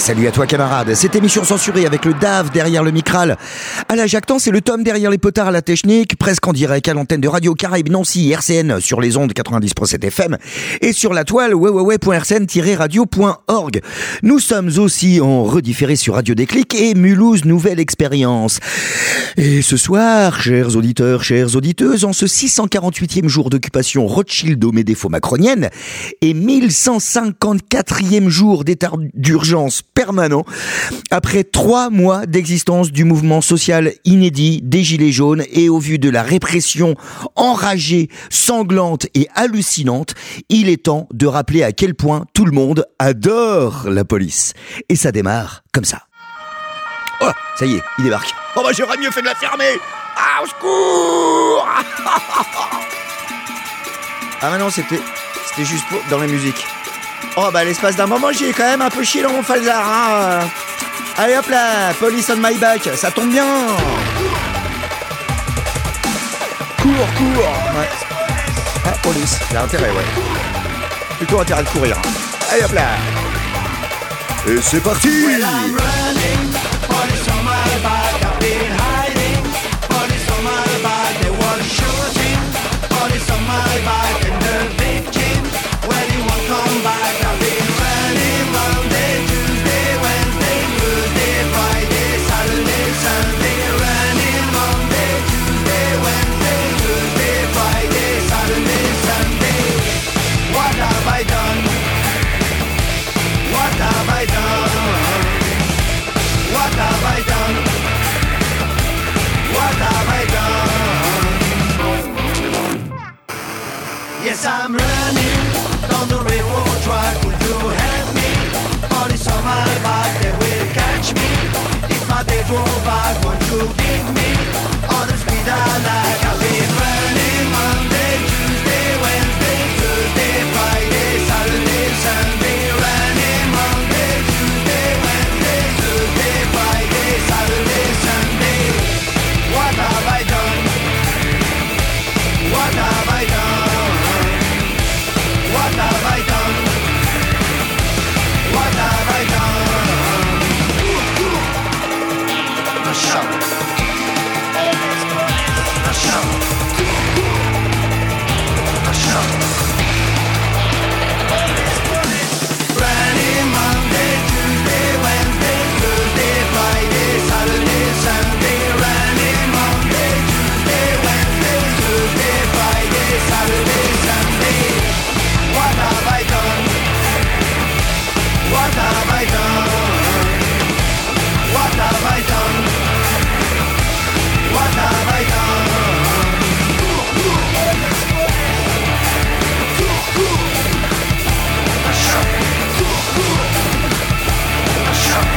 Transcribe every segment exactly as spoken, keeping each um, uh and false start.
Salut à toi camarade, cette émission censurée avec le Dave derrière le micral à la Jactance et le Tom derrière les potards à la technique, presque en direct à l'antenne de Radio Caraïbes Nancy R C N sur les ondes quatre-vingt-dix virgule sept F M et sur la toile www point r c n tiret radio point org. Nous sommes aussi en redifféré sur Radio Déclic et Mulhouse Nouvelle Expérience. Et ce soir, chers auditeurs, chères auditeuses, en ce six cent quarante-huitième jour d'occupation Rothschild-Médéfo-macronienne et mille cent cinquante-quatrième jour d'état d'urgence permanent, après trois mois d'existence du mouvement social inédit des Gilets jaunes et au vu de la répression enragée, sanglante et hallucinante, il est temps de rappeler à quel point tout le monde adore la police. Et ça démarre comme ça. Oh, ça y est, il débarque. Oh bah j'aurais mieux fait de la fermer. Ah, au secours. Ah mais non, c'était, c'était juste pour, dans la musique. Oh bah l'espace d'un moment, j'ai quand même un peu chié dans mon falzar, hein. Allez hop là, police on my back, ça tombe bien. Cours, cours. Ouais. Ah, police, il a intérêt, ouais. Plutôt intérêt de courir. Allez hop là. Et c'est parti. Yes, I'm running down the railroad track. Will you help me? Police on my back, they will catch me. If my day drove back, won't you give me all the speed I like? I've been running Monday, Tuesday, Wednesday, Thursday, Friday, Saturday, Sunday. Running Monday, Tuesday, Wednesday, Thursday, Friday, Saturday, Sunday. What have I done? What have I done? What have I done? What have I done? A shout. A shout. A shout. Friday, Monday, Tuesday, Wednesday, Thursday, Friday, Saturday, Sunday. Friday, Monday, Tuesday, Wednesday, Thursday, Friday, Saturday, Sunday. What have I done? What have I done? What have I done? What have I done? A shock. A shock.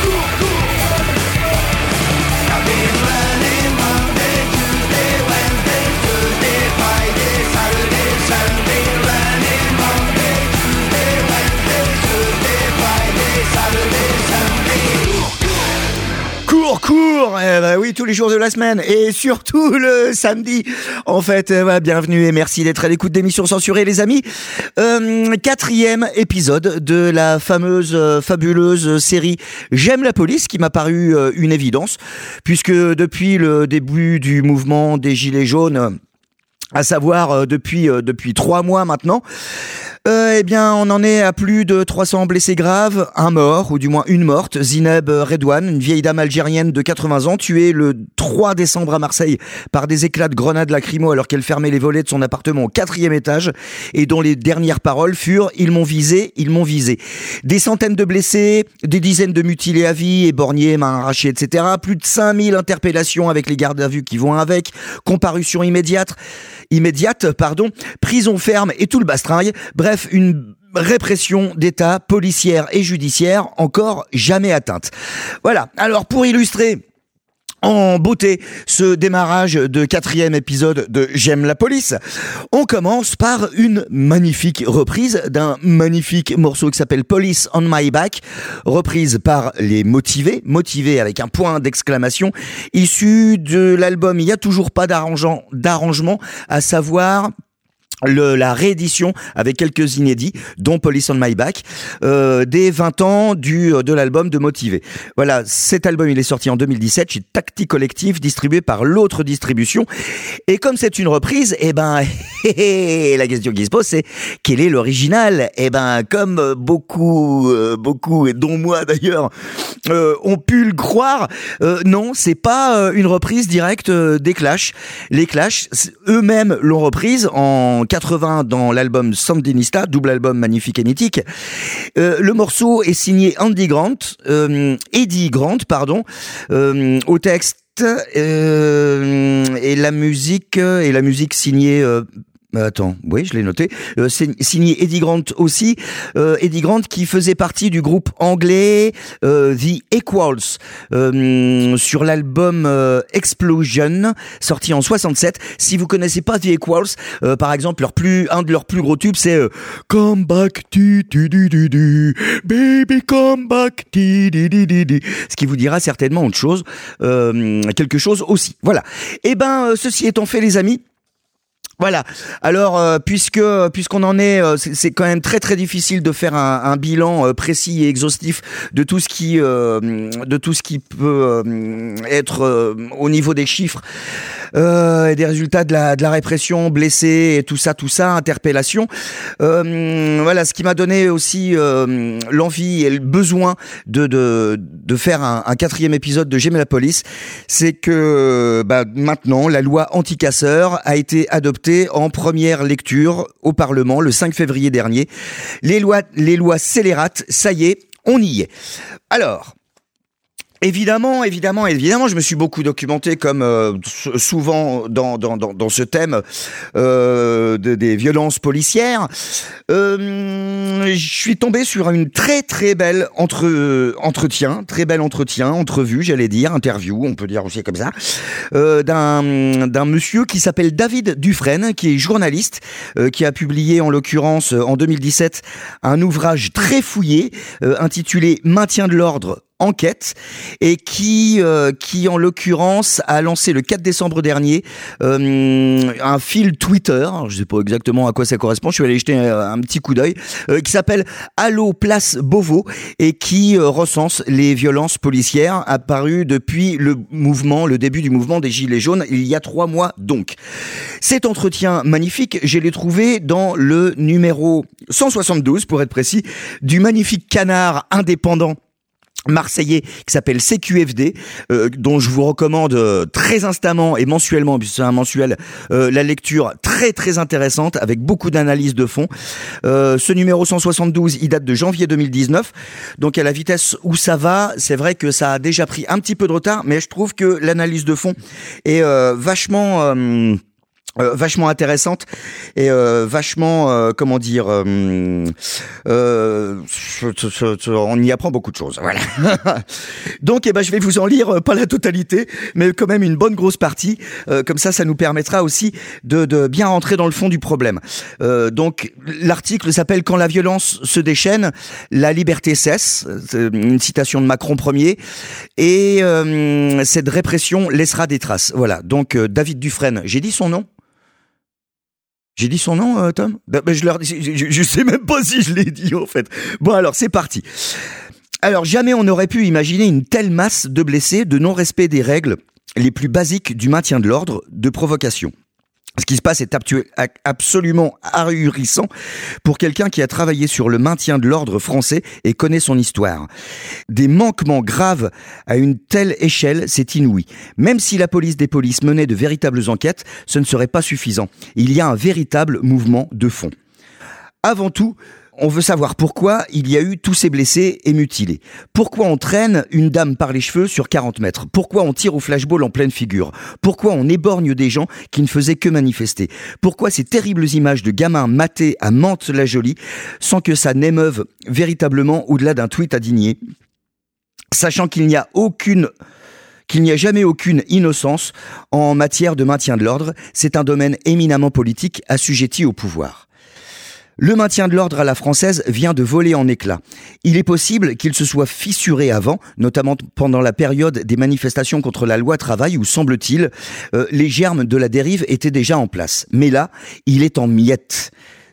I've been running Monday, Tuesday, Wednesday, Thursday, Friday, Saturday, Sunday. Running Monday, Tuesday, Wednesday, Thursday, Friday, Saturday, Sunday. Cours, cours. Eh ben oui, tous les jours de la semaine et surtout le samedi. En fait, euh, ouais, bienvenue et merci d'être à l'écoute d'émissions censurées, les amis. Euh, quatrième épisode de la fameuse, euh, fabuleuse série J'aime la police, qui m'a paru euh, une évidence, puisque depuis le début du mouvement des Gilets jaunes, euh, à savoir euh, depuis euh, depuis trois mois maintenant, euh, eh bien on en est à plus de trois cents blessés graves, un mort ou du moins une morte, Zineb Redouane, une vieille dame algérienne de quatre-vingts ans, tuée le trois décembre à Marseille par des éclats de grenades lacrymo alors qu'elle fermait les volets de son appartement au quatrième étage et dont les dernières paroles furent « Ils m'ont visé, ils m'ont visé ». Des centaines de blessés, des dizaines de mutilés à vie, éborgnés, mains arrachées, et cetera. Plus de cinq mille interpellations avec les gardes à vue qui vont avec, comparution immédiate, immédiate, pardon, prison ferme et tout le bastringue. Bref, une répression d'État policière et judiciaire encore jamais atteinte. Voilà. Alors, pour illustrer en beauté ce démarrage de quatrième épisode de J'aime la police, on commence par une magnifique reprise d'un magnifique morceau qui s'appelle Police on My Back, reprise par les Motivés, Motivés avec un point d'exclamation, issu de l'album Il y a toujours pas d'arrangement, d'arrangement, à savoir Le, la réédition avec quelques inédits, dont Police on My Back, euh, des vingt ans du, de l'album de Motivé. Voilà, cet album, il est sorti en deux mille dix-sept chez Tactic Collective, distribué par l'autre distribution. Et comme c'est une reprise, eh ben, la question qui se pose, c'est quel est l'original? Eh ben, comme beaucoup, euh, beaucoup, et dont moi d'ailleurs, euh, ont pu le croire, euh, non, c'est pas euh, une reprise directe euh, des Clash. Les Clash, eux-mêmes l'ont reprise en quatre-vingts dans l'album Sandinista, double album magnifique et mythique. Euh, le morceau est signé Andy Grant, euh, Eddie Grant, pardon, euh, au texte euh, et la musique et la musique signée. Euh, Attends, oui, je l'ai noté. Euh, signé Eddie Grant aussi. Euh, Eddie Grant qui faisait partie du groupe anglais euh, The Equals euh, sur l'album euh, Explosion, sorti en soixante-sept. Si vous connaissez pas The Equals, euh, par exemple, leur plus un de leurs plus gros tubes, c'est euh, Come Back, ti, ti, ti, ti, ti, Baby Come Back, ti, ti, ti, ti, ti. Ce qui vous dira certainement autre chose, euh, quelque chose aussi. Voilà. Et ben, euh, ceci étant fait, les amis. Voilà. Alors, euh, puisque puisqu'on en est, euh, c'est, c'est quand même très très difficile de faire un, un bilan euh, précis et exhaustif de tout ce qui euh, de tout ce qui peut euh, être euh, au niveau des chiffres euh, et des résultats de la de la répression, blessés et tout ça, tout ça, interpellation. Euh, voilà, ce qui m'a donné aussi euh, l'envie et le besoin de de de faire un, un quatrième épisode de J'aime la police, c'est que bah, maintenant la loi anti-casseurs a été adoptée en première lecture au Parlement le cinq février dernier. Les lois, les lois scélérates, ça y est, on y est. Alors, Évidemment, évidemment, évidemment, je me suis beaucoup documenté comme euh, souvent dans dans dans, dans ce thème euh, de, des violences policières. Euh, je suis tombé sur une très très belle entre entretien, très bel entretien, entrevue, j'allais dire, interview, on peut dire aussi comme ça, euh, d'un d'un monsieur qui s'appelle David Dufresne, qui est journaliste, euh, qui a publié en l'occurrence en deux mille dix-sept un ouvrage très fouillé euh, intitulé Maintien de l'ordre. Enquête, et qui euh, qui en l'occurrence a lancé le quatre décembre dernier euh, un fil Twitter, alors, je sais pas exactement à quoi ça correspond, je suis allé jeter un, un petit coup d'œil, euh, qui s'appelle Allo Place Beauvau et qui euh, recense les violences policières apparues depuis le mouvement, le début du mouvement des Gilets jaunes, il y a trois mois donc. Cet entretien magnifique, je l'ai trouvé dans le numéro cent soixante-douze pour être précis, du magnifique Canard indépendant marseillais qui s'appelle C Q F D, euh, dont je vous recommande euh, très instamment et mensuellement, puisque c'est un mensuel, euh, la lecture très très intéressante avec beaucoup d'analyses de fond. Euh, ce numéro cent soixante-douze, il date de janvier deux mille dix-neuf, donc à la vitesse où ça va, c'est vrai que ça a déjà pris un petit peu de retard, mais je trouve que l'analyse de fond est euh, vachement... Euh, Euh, vachement intéressante et euh, vachement euh, comment dire euh, euh, on y apprend beaucoup de choses, voilà. Donc eh ben je vais vous en lire, pas la totalité mais quand même une bonne grosse partie, euh, comme ça ça nous permettra aussi de, de bien rentrer dans le fond du problème. Euh, donc l'article s'appelle Quand la violence se déchaîne, la liberté cesse, c'est une citation de Macron premier, et euh, cette répression laissera des traces. Voilà, donc euh, David Dufresne, j'ai dit son nom? J'ai dit son nom, euh, Tom? Ben, ben, je, leur, je, je, je sais même pas si je l'ai dit, en fait. Bon, alors, c'est parti. Alors, jamais on n'aurait pu imaginer une telle masse de blessés, de non-respect des règles les plus basiques du maintien de l'ordre, de provocation. Ce qui se passe est absolument ahurissant pour quelqu'un qui a travaillé sur le maintien de l'ordre français et connaît son histoire. Des manquements graves à une telle échelle, c'est inouï. Même si la police des polices menait de véritables enquêtes, ce ne serait pas suffisant. Il y a un véritable mouvement de fond. Avant tout, on veut savoir pourquoi il y a eu tous ces blessés et mutilés. Pourquoi on traîne une dame par les cheveux sur quarante mètres? Pourquoi on tire au flashball en pleine figure? Pourquoi on éborgne des gens qui ne faisaient que manifester? Pourquoi ces terribles images de gamins matés à Mantes-la-Jolie sans que ça n'émeuve véritablement au-delà d'un tweet indigné? Sachant qu'il n'y a aucune... qu'il n'y a jamais aucune innocence en matière de maintien de l'ordre, c'est un domaine éminemment politique assujetti au pouvoir. Le maintien de l'ordre à la française vient de voler en éclats. Il est possible qu'il se soit fissuré avant, notamment pendant la période des manifestations contre la loi travail où, semble-t-il, euh, les germes de la dérive étaient déjà en place. Mais là, il est en miettes.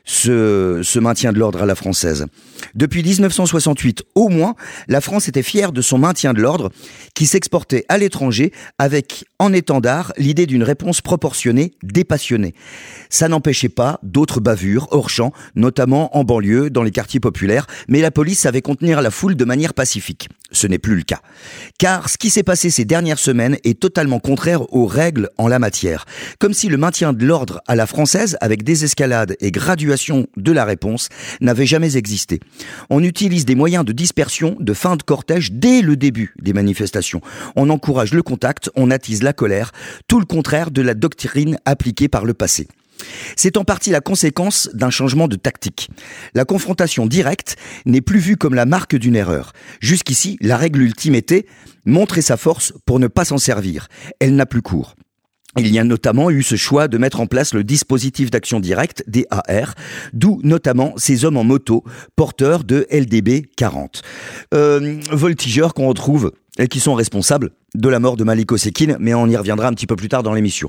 Ce, ce maintien de l'ordre à la française. Depuis dix-neuf cent soixante-huit, au moins, la France était fière de son maintien de l'ordre qui s'exportait à l'étranger avec, en étendard, l'idée d'une réponse proportionnée, dépassionnée. Ça n'empêchait pas d'autres bavures hors champ, notamment en banlieue, dans les quartiers populaires, mais la police savait contenir la foule de manière pacifique. Ce n'est plus le cas. Car ce qui s'est passé ces dernières semaines est totalement contraire aux règles en la matière. Comme si le maintien de l'ordre à la française, avec désescalade et graduation de la réponse, n'avait jamais existé. On utilise des moyens de dispersion, de fin de cortège dès le début des manifestations. On encourage le contact, on attise la colère, tout le contraire de la doctrine appliquée par le passé. C'est en partie la conséquence d'un changement de tactique. La confrontation directe n'est plus vue comme la marque d'une erreur. Jusqu'ici, la règle ultime était montrer sa force pour ne pas s'en servir. Elle n'a plus cours. Il y a notamment eu ce choix de mettre en place le dispositif d'action directe, D A R, d'où notamment ces hommes en moto, porteurs de L D B quarante. Euh, voltigeurs qu'on retrouve et qui sont responsables de la mort de Malik Osekine, mais on y reviendra un petit peu plus tard dans l'émission.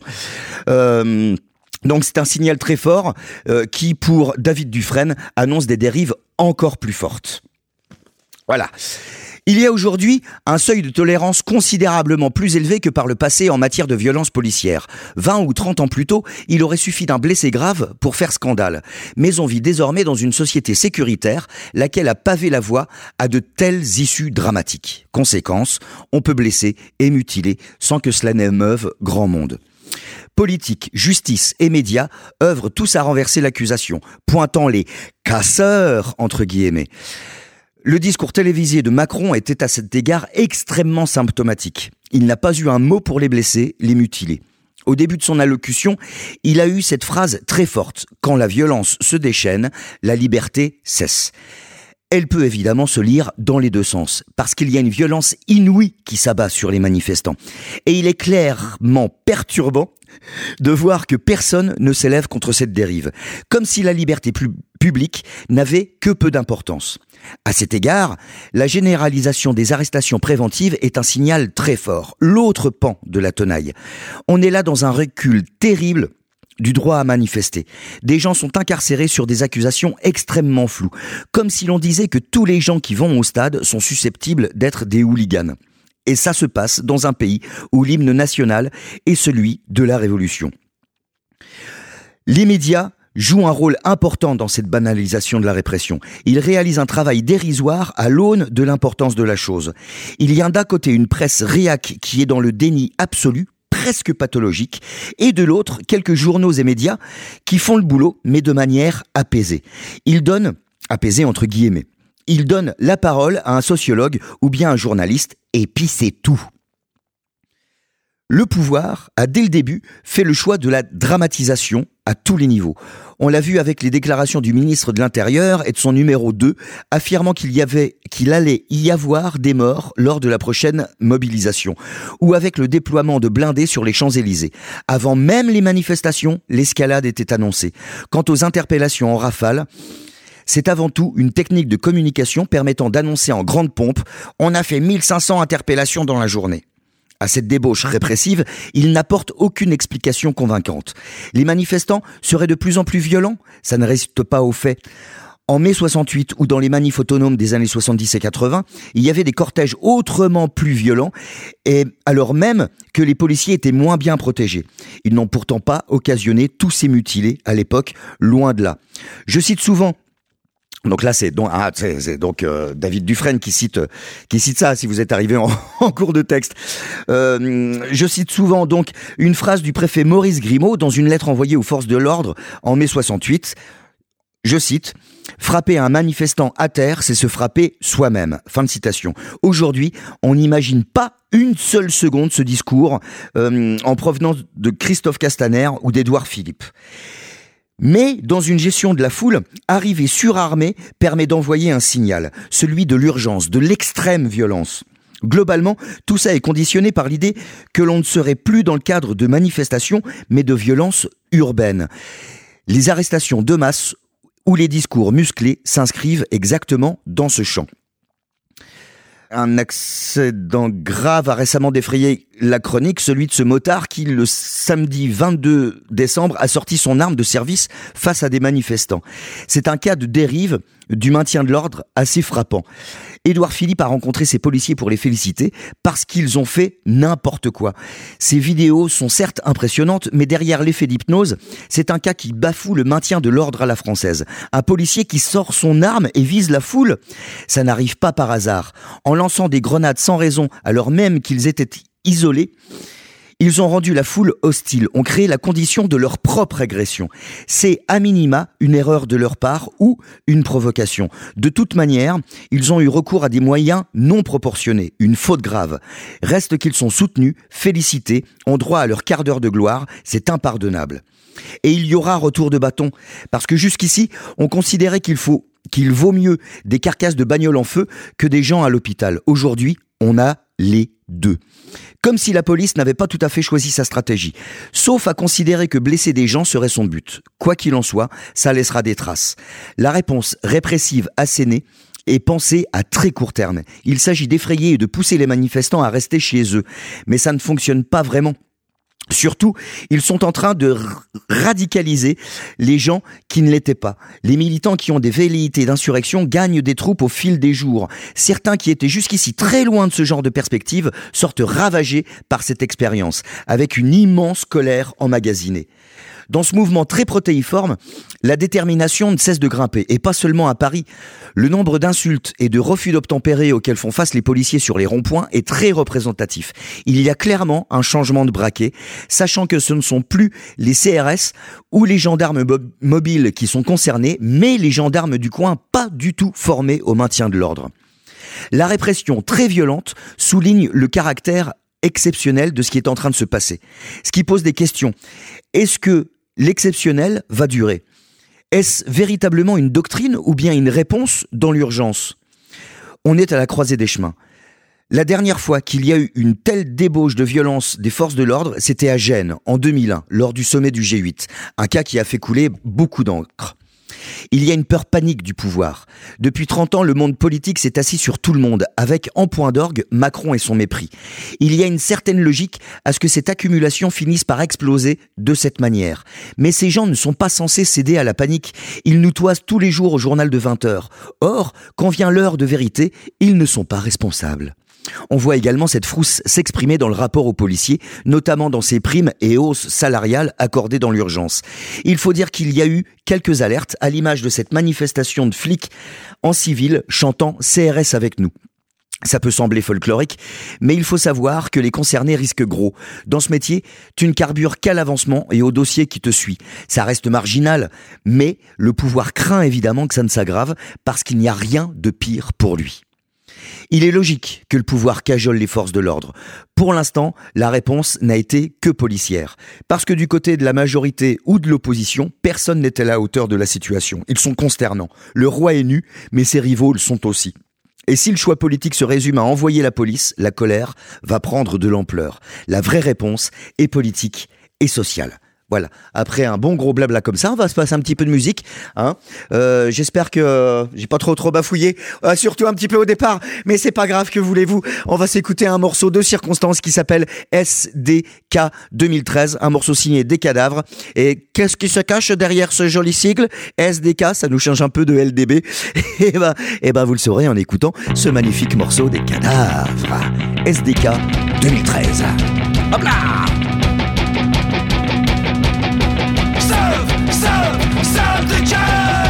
Euh... Donc c'est un signal très fort euh, qui, pour David Dufresne, annonce des dérives encore plus fortes. Voilà. Il y a aujourd'hui un seuil de tolérance considérablement plus élevé que par le passé en matière de violence policière. vingt ou trente ans plus tôt, il aurait suffi d'un blessé grave pour faire scandale. Mais on vit désormais dans une société sécuritaire, laquelle a pavé la voie à de telles issues dramatiques. Conséquence, on peut blesser et mutiler sans que cela n'émeuve grand monde. Politique, justice et médias œuvrent tous à renverser l'accusation, pointant les « casseurs » entre guillemets. Le discours télévisé de Macron était à cet égard extrêmement symptomatique. Il n'a pas eu un mot pour les blessés, les mutilés. Au début de son allocution, il a eu cette phrase très forte « Quand la violence se déchaîne, la liberté cesse ». Elle peut évidemment se lire dans les deux sens, parce qu'il y a une violence inouïe qui s'abat sur les manifestants. Et il est clairement perturbant de voir que personne ne s'élève contre cette dérive, comme si la liberté publique n'avait que peu d'importance. À cet égard, la généralisation des arrestations préventives est un signal très fort, l'autre pan de la tenaille. On est là dans un recul terrible du droit à manifester. Des gens sont incarcérés sur des accusations extrêmement floues, comme si l'on disait que tous les gens qui vont au stade sont susceptibles d'être des hooligans. Et ça se passe dans un pays où l'hymne national est celui de la Révolution. Les médias jouent un rôle important dans cette banalisation de la répression. Ils réalisent un travail dérisoire à l'aune de l'importance de la chose. Il y a d'un côté une presse réac qui est dans le déni absolu, presque pathologique, et de l'autre, quelques journaux et médias qui font le boulot, mais de manière apaisée. Ils donnent, apaisée entre guillemets, ils donnent la parole à un sociologue ou bien un journaliste, et puis c'est tout. Le pouvoir a dès le début fait le choix de la dramatisation à tous les niveaux. On l'a vu avec les déclarations du ministre de l'Intérieur et de son numéro deux, affirmant qu'il y avait, qu'il allait y avoir des morts lors de la prochaine mobilisation, ou avec le déploiement de blindés sur les Champs-Élysées. Avant même les manifestations, l'escalade était annoncée. Quant aux interpellations en rafale, c'est avant tout une technique de communication permettant d'annoncer en grande pompe « On a fait mille cinq cents interpellations dans la journée ». À cette débauche répressive, il n'apporte aucune explication convaincante. Les manifestants seraient de plus en plus violents ? Ça ne reste pas au fait. En mai soixante-huit ou dans les manifs autonomes des années soixante-dix et quatre-vingts, il y avait des cortèges autrement plus violents, et alors même que les policiers étaient moins bien protégés. Ils n'ont pourtant pas occasionné tous ces mutilés à l'époque, loin de là. Je cite souvent Donc là, c'est donc, ah, c'est, c'est donc euh, David Dufresne qui cite qui cite ça. Si vous êtes arrivé en, en cours de texte, euh, je cite souvent donc une phrase du préfet Maurice Grimaud dans une lettre envoyée aux forces de l'ordre en mai soixante-huit. Je cite: frapper un manifestant à terre, c'est se frapper soi-même. Fin de citation. Aujourd'hui, on n'imagine pas une seule seconde ce discours euh, en provenance de Christophe Castaner ou d'Édouard Philippe. Mais dans une gestion de la foule, arriver surarmé permet d'envoyer un signal, celui de l'urgence, de l'extrême violence. Globalement, tout ça est conditionné par l'idée que l'on ne serait plus dans le cadre de manifestations, mais de violences urbaines. Les arrestations de masse où les discours musclés s'inscrivent exactement dans ce champ. Un accident grave a récemment défrayé la chronique, celui de ce motard qui, le samedi vingt-deux décembre, a sorti son arme de service face à des manifestants. C'est un cas de dérive du maintien de l'ordre assez frappant. Édouard Philippe a rencontré ses policiers pour les féliciter parce qu'ils ont fait n'importe quoi. Ces vidéos sont certes impressionnantes, mais derrière l'effet d'hypnose, c'est un cas qui bafoue le maintien de l'ordre à la française. Un policier qui sort son arme et vise la foule, ça n'arrive pas par hasard. En lançant des grenades sans raison, alors même qu'ils étaient isolés, ils ont rendu la foule hostile, ont créé la condition de leur propre agression. C'est à minima une erreur de leur part ou une provocation. De toute manière, ils ont eu recours à des moyens non proportionnés, une faute grave. Reste qu'ils sont soutenus, félicités, ont droit à leur quart d'heure de gloire, c'est impardonnable. Et il y aura retour de bâton, parce que jusqu'ici, on considérait qu'il faut, qu'il vaut mieux des carcasses de bagnoles en feu que des gens à l'hôpital. Aujourd'hui, on a les deux. Comme si la police n'avait pas tout à fait choisi sa stratégie. Sauf à considérer que blesser des gens serait son but. Quoi qu'il en soit, ça laissera des traces. La réponse répressive assénée est pensée à très court terme. Il s'agit d'effrayer et de pousser les manifestants à rester chez eux. Mais ça ne fonctionne pas vraiment. Surtout, ils sont en train de radicaliser les gens qui ne l'étaient pas. Les militants qui ont des velléités d'insurrection gagnent des troupes au fil des jours. Certains qui étaient jusqu'ici très loin de ce genre de perspective sortent ravagés par cette expérience, avec une immense colère emmagasinée. Dans ce mouvement très protéiforme, la détermination ne cesse de grimper, et pas seulement à Paris. Le nombre d'insultes et de refus d'obtempérer auxquels font face les policiers sur les ronds-points est très représentatif. Il y a clairement un changement de braquet, sachant que ce ne sont plus les C R S ou les gendarmes mob- mobiles qui sont concernés, mais les gendarmes du coin pas du tout formés au maintien de l'ordre. La répression très violente souligne le caractère exceptionnel de ce qui est en train de se passer. Ce qui pose des questions. Est-ce que l'exceptionnel va durer ? Est-ce véritablement une doctrine ou bien une réponse dans l'urgence ? On est à la croisée des chemins. La dernière fois qu'il y a eu une telle débauche de violence des forces de l'ordre, c'était à Gênes, en deux mille un, lors du sommet du G huit. Un cas qui a fait couler beaucoup d'encre. Il y a une peur panique du pouvoir. Depuis trente ans, le monde politique s'est assis sur tout le monde, avec en point d'orgue Macron et son mépris. Il y a une certaine logique à ce que cette accumulation finisse par exploser de cette manière. Mais ces gens ne sont pas censés céder à la panique. Ils nous toisent tous les jours au journal de vingt heures. Or, quand vient l'heure de vérité, ils ne sont pas responsables. On voit également cette frousse s'exprimer dans le rapport aux policiers, notamment dans ces primes et hausses salariales accordées dans l'urgence. Il faut dire qu'il y a eu quelques alertes, à l'image de cette manifestation de flics en civil chantant C R S avec nous. Ça peut sembler folklorique, mais il faut savoir que les concernés risquent gros. Dans ce métier, tu ne carbures qu'à l'avancement et au dossier qui te suit. Ça reste marginal, mais le pouvoir craint évidemment que ça ne s'aggrave parce qu'il n'y a rien de pire pour lui. Il est logique que le pouvoir cajole les forces de l'ordre. Pour l'instant, la réponse n'a été que policière. Parce que du côté de la majorité ou de l'opposition, personne n'était à la hauteur de la situation. Ils sont consternants. Le roi est nu, mais ses rivaux le sont aussi. Et si le choix politique se résume à envoyer la police, la colère va prendre de l'ampleur. La vraie réponse est politique et sociale. Voilà, après un bon gros blabla comme ça, on va se passer un petit peu de musique, hein. Euh, j'espère que euh, j'ai pas trop trop bafouillé, euh, surtout un petit peu au départ, mais c'est pas grave, que voulez-vous. On va s'écouter un morceau de circonstance qui s'appelle S D K deux mille treize, un morceau signé des Cadavres. Et qu'est-ce qui se cache derrière ce joli sigle S D K? Ça nous change un peu de L D B. Et ben, et ben vous le saurez en écoutant ce magnifique morceau des Cadavres. S D K deux mille treize. Hop là! Serve the job.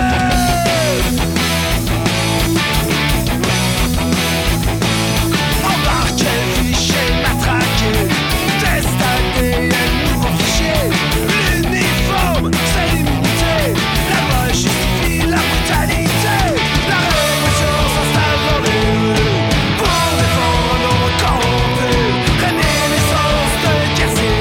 Embarqué, fiché, matraqué, test A D N, nouveau fichier. L'uniforme, c'est l'immunité. La loi justifie la brutalité. La répression s'installe dans les rues pour défendre nos corrompus. Régner l'essence de guerre civile.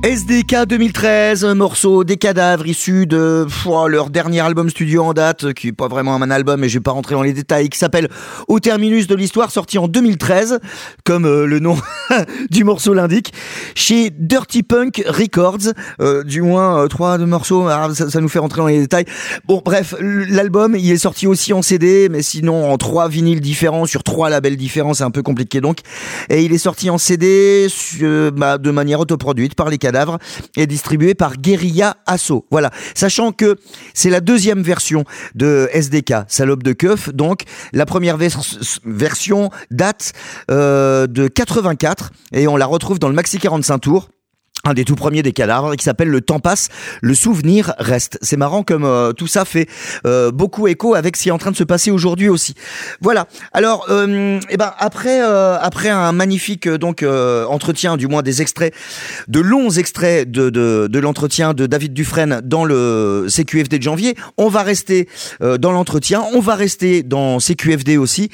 S D K deux mille treize, un morceau des Cadavres issus de pff, leur dernier album studio en date, qui est pas vraiment un album, mais je vais pas rentrer dans les détails, qui s'appelle Au terminus de l'histoire, sorti en deux mille treize, comme euh, le nom du morceau l'indique, chez Dirty Punk Records, euh, du moins euh, trois de morceaux, alors, ça, ça nous fait rentrer dans les détails. Bon, bref, l'album, il est sorti aussi en C D, mais sinon en trois vinyles différents, sur trois labels différents, c'est un peu compliqué donc, et il est sorti en C D euh, bah, de manière autoproduite par les Cadavres, est distribué par Guerilla Asso. Voilà. Sachant que c'est la deuxième version de S D K, Salope de Keuf. Donc, la première vers- version date euh, de quatre-vingt-quatre et on la retrouve dans le maxi quarante-cinq tours. Un des tout premiers des Cadavres qui s'appelle Le temps passe, le souvenir reste. C'est marrant comme euh, tout ça fait euh, beaucoup écho avec ce qui est en train de se passer aujourd'hui aussi. Voilà. Alors, euh, eh ben après euh, après un magnifique euh, donc euh, entretien, du moins des extraits, de longs extraits de de, de l'entretien de David Dufresne dans le C Q F D de janvier, on va rester euh, dans l'entretien, on va rester dans C Q F D aussi.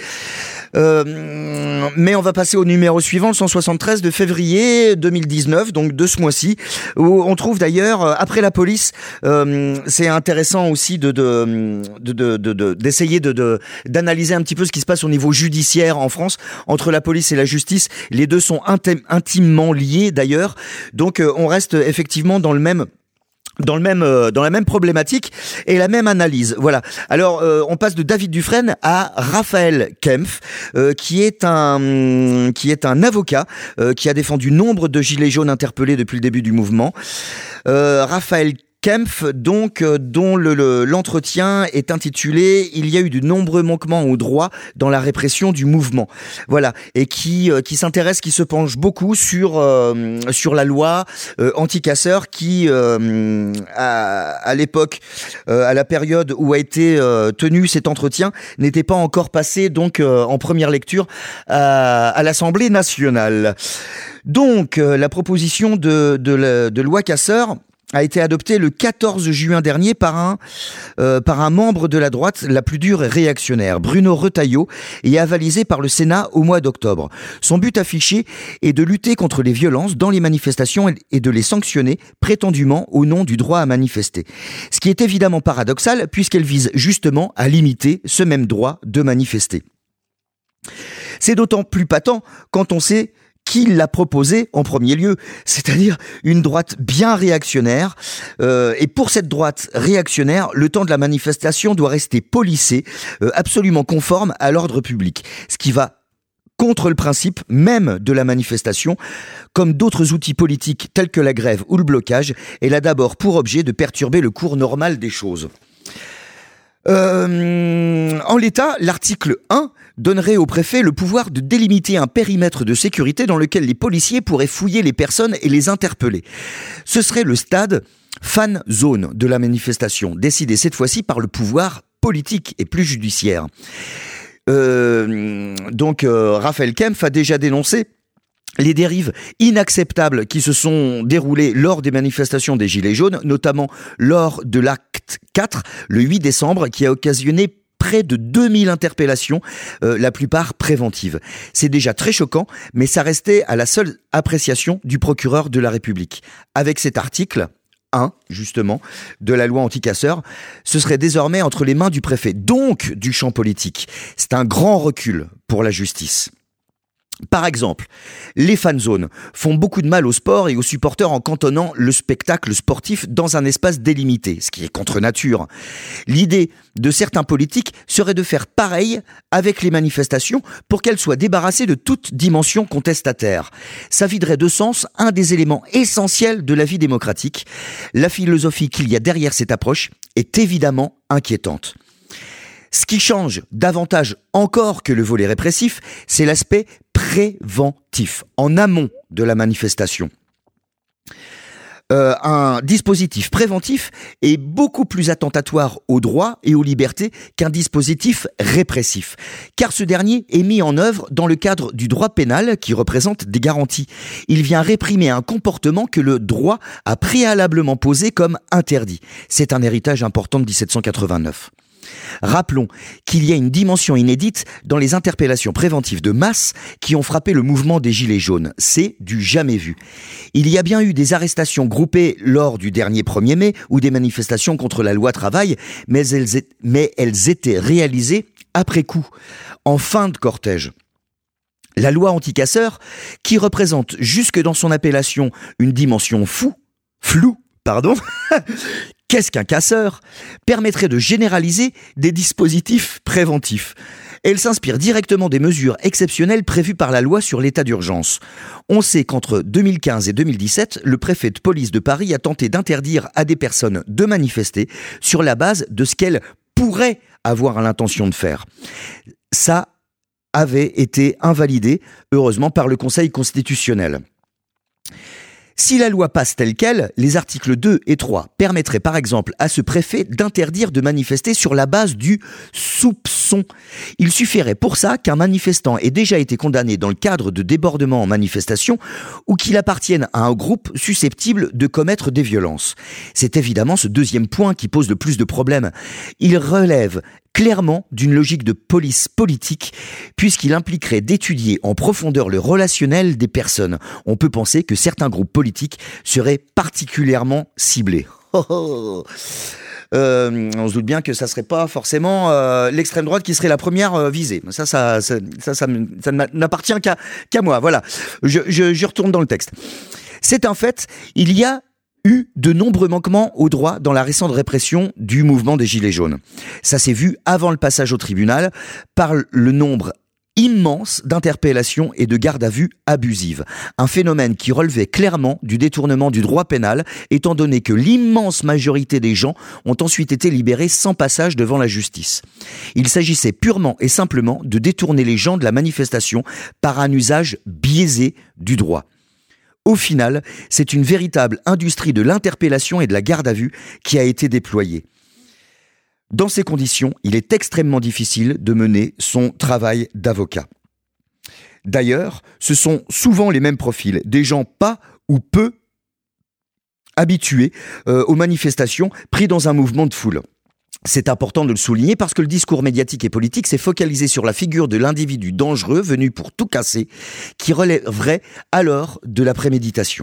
Euh, mais on va passer au numéro suivant, le cent soixante-treize de février deux mille dix-neuf, donc de ce mois-ci, où on trouve d'ailleurs, après la police, euh, c'est intéressant aussi de, de, de, de, de, de d'essayer de, de, d'analyser un petit peu ce qui se passe au niveau judiciaire en France, entre la police et la justice. Les deux sont intim- intimement liés d'ailleurs, donc euh, on reste effectivement dans le même dans le même euh, dans la même problématique et la même analyse. Voilà. Alors euh, on passe de David Dufresne à Raphaël Kempf, euh, qui est un qui est un avocat euh, qui a défendu nombre de gilets jaunes interpellés depuis le début du mouvement. Euh, Raphaël Kempf, donc, euh, dont le, le, l'entretien est intitulé « Il y a eu de nombreux manquements aux droits dans la répression du mouvement ». Voilà, et qui euh, qui s'intéresse, qui se penche beaucoup sur euh, sur la loi euh, anti-casseurs qui, euh, à, à l'époque, euh, à la période où a été euh, tenu cet entretien, n'était pas encore passé donc euh, en première lecture à, à l'Assemblée nationale. Donc, euh, la proposition de de, la, de loi casseurs a été adopté le quatorze juin dernier par un euh, par un membre de la droite la plus dure et réactionnaire, Bruno Retailleau, et avalisé par le Sénat au mois d'octobre. Son but affiché est de lutter contre les violences dans les manifestations et de les sanctionner prétendument au nom du droit à manifester. Ce qui est évidemment paradoxal puisqu'elle vise justement à limiter ce même droit de manifester. C'est d'autant plus patent quand on sait qui l'a proposé en premier lieu, c'est-à-dire une droite bien réactionnaire. Euh, et pour cette droite réactionnaire, le temps de la manifestation doit rester policé, euh, absolument conforme à l'ordre public. Ce qui va contre le principe même de la manifestation, comme d'autres outils politiques tels que la grève ou le blocage, elle a d'abord pour objet de perturber le cours normal des choses. Euh, en l'état, l'article un donnerait au préfet le pouvoir de délimiter un périmètre de sécurité dans lequel les policiers pourraient fouiller les personnes et les interpeller. Ce serait le stade fan zone de la manifestation, décidé cette fois-ci par le pouvoir politique et plus judiciaire. Euh, donc, euh, Raphaël Kempf a déjà dénoncé les dérives inacceptables qui se sont déroulées lors des manifestations des Gilets jaunes, notamment lors de l'acte quatre, le huit décembre, qui a occasionné près de deux mille interpellations, euh, la plupart préventives. C'est déjà très choquant, mais ça restait à la seule appréciation du procureur de la République. Avec cet article un, justement, de la loi anti-casseurs, ce serait désormais entre les mains du préfet, donc du champ politique. C'est un grand recul pour la justice. Par exemple, les fan zones font beaucoup de mal au sport et aux supporters en cantonnant le spectacle sportif dans un espace délimité, ce qui est contre nature. L'idée de certains politiques serait de faire pareil avec les manifestations pour qu'elles soient débarrassées de toute dimension contestataire. Ça viderait de sens un des éléments essentiels de la vie démocratique. La philosophie qu'il y a derrière cette approche est évidemment inquiétante. Ce qui change davantage encore que le volet répressif, c'est l'aspect préventif, en amont de la manifestation. Euh, un dispositif préventif est beaucoup plus attentatoire aux droits et aux libertés qu'un dispositif répressif, car ce dernier est mis en œuvre dans le cadre du droit pénal qui représente des garanties. Il vient réprimer un comportement que le droit a préalablement posé comme interdit. C'est un héritage important de dix-sept cent quatre-vingt-neuf. Rappelons qu'il y a une dimension inédite dans les interpellations préventives de masse qui ont frappé le mouvement des Gilets jaunes. C'est du jamais vu. Il y a bien eu des arrestations groupées lors du dernier premier mai ou des manifestations contre la loi travail, mais elles, est, mais elles étaient réalisées après coup, en fin de cortège. La loi anti-casseurs, qui représente jusque dans son appellation une dimension fou, floue, pardon, qu'est-ce qu'un casseur, permettrait de généraliser des dispositifs préventifs. Elle s'inspire directement des mesures exceptionnelles prévues par la loi sur l'état d'urgence. On sait qu'entre deux mille quinze et deux mille dix-sept, le préfet de police de Paris a tenté d'interdire à des personnes de manifester sur la base de ce qu'elles pourraient avoir l'intention de faire. Ça avait été invalidé, heureusement, par le Conseil constitutionnel. Si la loi passe telle quelle, les articles deux et trois permettraient par exemple à ce préfet d'interdire de manifester sur la base du soupçon. Il suffirait pour ça qu'un manifestant ait déjà été condamné dans le cadre de débordements en manifestation ou qu'il appartienne à un groupe susceptible de commettre des violences. C'est évidemment ce deuxième point qui pose le plus de problèmes. Il relève clairement d'une logique de police politique, puisqu'il impliquerait d'étudier en profondeur le relationnel des personnes. On peut penser que certains groupes politiques seraient particulièrement ciblés. Oh oh. Euh, on se doute bien que ça serait pas forcément euh, l'extrême droite qui serait la première euh, visée. Ça, ça, ça, ça, ça, ça n'appartient qu'à, qu'à moi. Voilà, je, je, je retourne dans le texte. C'est un fait, il y a eu de nombreux manquements aux droits dans la récente répression du mouvement des Gilets jaunes. Ça s'est vu avant le passage au tribunal par le nombre immense d'interpellations et de gardes à vue abusives. Un phénomène qui relevait clairement du détournement du droit pénal, étant donné que l'immense majorité des gens ont ensuite été libérés sans passage devant la justice. Il s'agissait purement et simplement de détourner les gens de la manifestation par un usage biaisé du droit. Au final, c'est une véritable industrie de l'interpellation et de la garde à vue qui a été déployée. Dans ces conditions, il est extrêmement difficile de mener son travail d'avocat. D'ailleurs, ce sont souvent les mêmes profils, des gens pas ou peu habitués euh, aux manifestations, pris dans un mouvement de foule. C'est important de le souligner parce que le discours médiatique et politique s'est focalisé sur la figure de l'individu dangereux venu pour tout casser, qui relèverait alors de la préméditation.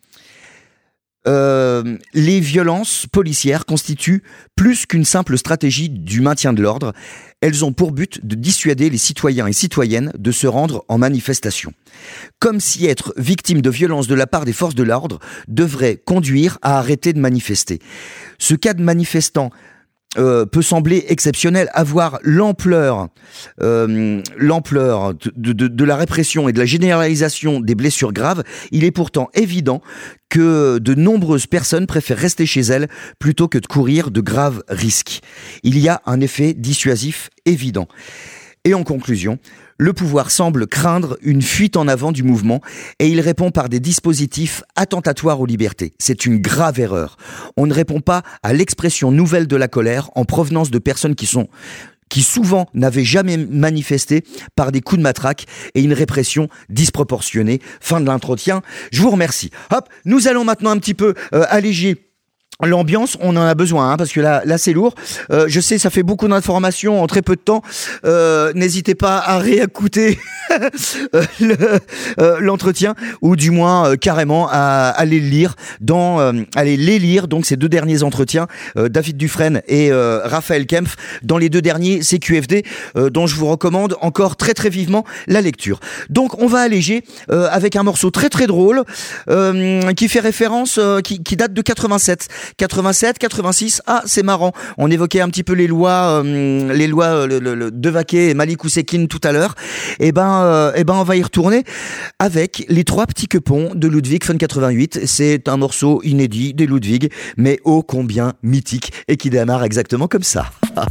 Euh, les violences policières constituent plus qu'une simple stratégie du maintien de l'ordre. Elles ont pour but de dissuader les citoyens et citoyennes de se rendre en manifestation. Comme si être victime de violences de la part des forces de l'ordre devrait conduire à arrêter de manifester. Ce cas de manifestant Euh, peut sembler exceptionnel, avoir l'ampleur, euh, l'ampleur de, de, de la répression et de la généralisation des blessures graves, il est pourtant évident que de nombreuses personnes préfèrent rester chez elles plutôt que de courir de graves risques. Il y a un effet dissuasif évident. Et en conclusion, le pouvoir semble craindre une fuite en avant du mouvement et il répond par des dispositifs attentatoires aux libertés. C'est une grave erreur. On ne répond pas à l'expression nouvelle de la colère en provenance de personnes qui sont qui souvent n'avaient jamais manifesté par des coups de matraque et une répression disproportionnée. Fin de l'entretien. Je vous remercie. Hop, nous allons maintenant un petit peu euh, alléger l'ambiance, on en a besoin, hein, parce que là, là c'est lourd. Euh, je sais, ça fait beaucoup d'informations en très peu de temps. Euh, n'hésitez pas à réécouter le, euh, l'entretien, ou du moins euh, carrément à aller le lire dans, euh, aller les lire. Donc ces deux derniers entretiens, euh, David Dufresne et euh, Raphaël Kempf, dans les deux derniers C Q F D, euh, dont je vous recommande encore très très vivement la lecture. Donc on va alléger euh, avec un morceau très très drôle euh, qui fait référence, euh, qui, qui date de quatre-vingt-sept. quatre-vingt-sept, quatre-vingt-six, ah c'est marrant, on évoquait un petit peu les lois euh, les lois le, le, le Devaquet et Malik Oussekine tout à l'heure, et ben, euh, et ben on va y retourner avec les trois petits quepons de Ludwig von quatre-vingt-huit. C'est un morceau inédit des Ludwig, mais ô combien mythique, et qui démarre exactement comme ça.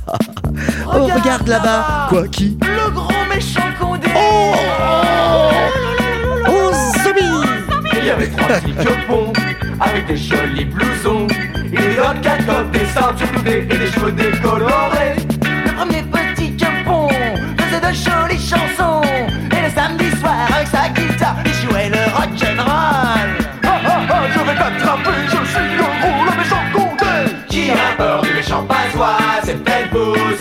Oh regarde, regarde là-bas, là-bas. Quoi qui le grand méchant Condé. Oh, oh, oh zombie. Il y avait trois petits quepons avec des jolis blousons, et des autres quatre comme des ceintures coudées et des cheveux décolorés. Le premier petit quepon faisait de jolies chansons, et le samedi soir avec sa guitare il jouait le rock'n'roll. Ah ah ah, je vais t'attraper, je suis le gros, le méchant Condé. Qui a peur du méchant Pazois, c'est peut-être vous.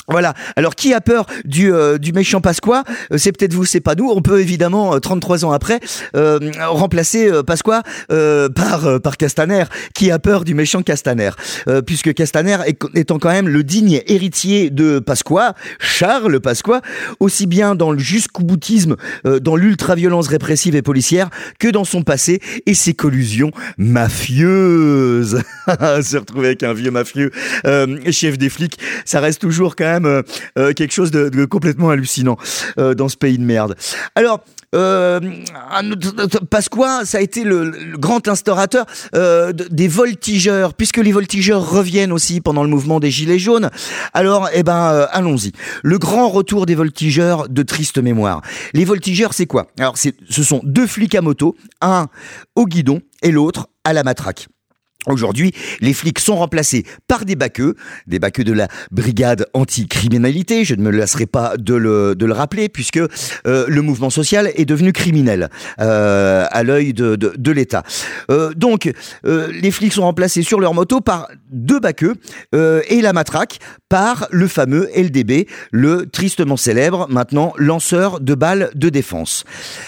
Voilà. Alors, qui a peur du, euh, du méchant Pasqua ? euh, C'est peut-être vous, c'est pas nous. On peut évidemment, euh, trente-trois ans après, euh, remplacer euh, Pasqua euh, par, euh, par Castaner. Qui a peur du méchant Castaner ? euh, Puisque Castaner est, étant quand même le digne héritier de Pasqua, Charles Pasqua, aussi bien dans le jusqu'au-boutisme, euh, dans l'ultra-violence répressive et policière, que dans son passé et ses collusions mafieuses. Se retrouver avec un vieux mafieux euh, chef des flics, ça reste toujours quand même Euh, euh, quelque chose de, de complètement hallucinant euh, dans ce pays de merde. Alors, euh, Pasqua, ça a été le, le grand instaurateur euh, de, des voltigeurs, puisque les voltigeurs reviennent aussi pendant le mouvement des Gilets jaunes. Alors, eh ben, euh, allons-y. Le grand retour des voltigeurs de triste mémoire. Les voltigeurs, c'est quoi ? Alors, c'est, ce sont deux flics à moto, un au guidon et l'autre à la matraque. Aujourd'hui, les flics sont remplacés par des baqueux, des baqueux de la brigade anti-criminalité. Je ne me lasserai pas de le, de le rappeler, puisque euh, le mouvement social est devenu criminel euh, à l'œil de, de, de l'État. Euh, donc, euh, les flics sont remplacés sur leur moto par deux baqueux euh, et la matraque par le fameux L D B, le tristement célèbre, maintenant lanceur de balles de défense.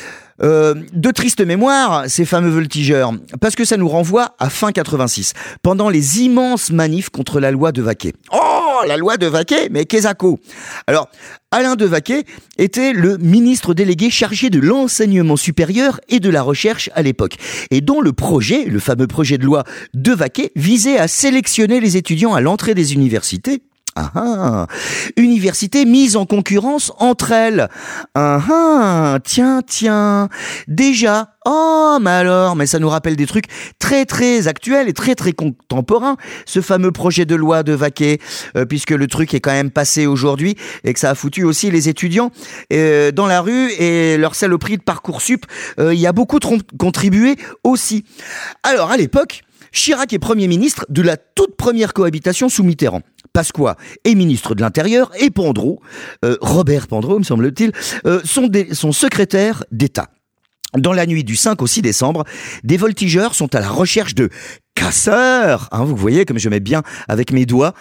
Euh, de triste mémoire, ces fameux voltigeurs, parce que ça nous renvoie à fin quatre-vingt-six, pendant les immenses manifs contre la loi de Vaquet. Oh, la loi de Vaquet, mais qu'est-ce que Alors, Alain de Vaquet était le ministre délégué chargé de l'enseignement supérieur et de la recherche à l'époque, et dont le projet, le fameux projet de loi de Vaquet, visait à sélectionner les étudiants à l'entrée des universités. Ah ah, universités mises en concurrence entre elles. Ah ah, tiens, tiens. Déjà, oh, mais alors, mais ça nous rappelle des trucs très très actuels et très très contemporains, ce fameux projet de loi de Vaquet, euh, puisque le truc est quand même passé aujourd'hui et que ça a foutu aussi les étudiants euh, dans la rue et leur saloperie de Parcoursup, euh, y a beaucoup trom- contribué aussi. Alors, à l'époque, Chirac est Premier ministre de la toute première cohabitation sous Mitterrand. Pasqua est ministre de l'Intérieur et Pandreau, euh, Robert Pandreau, me semble-t-il, euh, sont des, son secrétaire d'État. Dans la nuit du cinq au six décembre, des voltigeurs sont à la recherche de casseurs, hein, vous voyez comme je mets bien avec mes doigts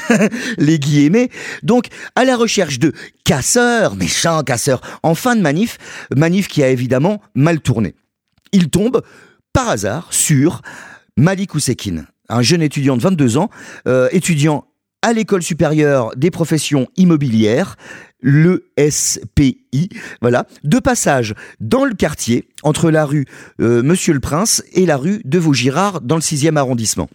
les guillemets, donc à la recherche de casseurs, méchants casseurs, en fin de manif, manif qui a évidemment mal tourné. Ils tombent par hasard sur Malik Oussekine, un jeune étudiant de vingt-deux ans, euh, étudiant à l'école supérieure des professions immobilières, l'E S P I, voilà, de passage dans le quartier, entre la rue euh, Monsieur le Prince et la rue de Vaugirard, dans le sixième arrondissement.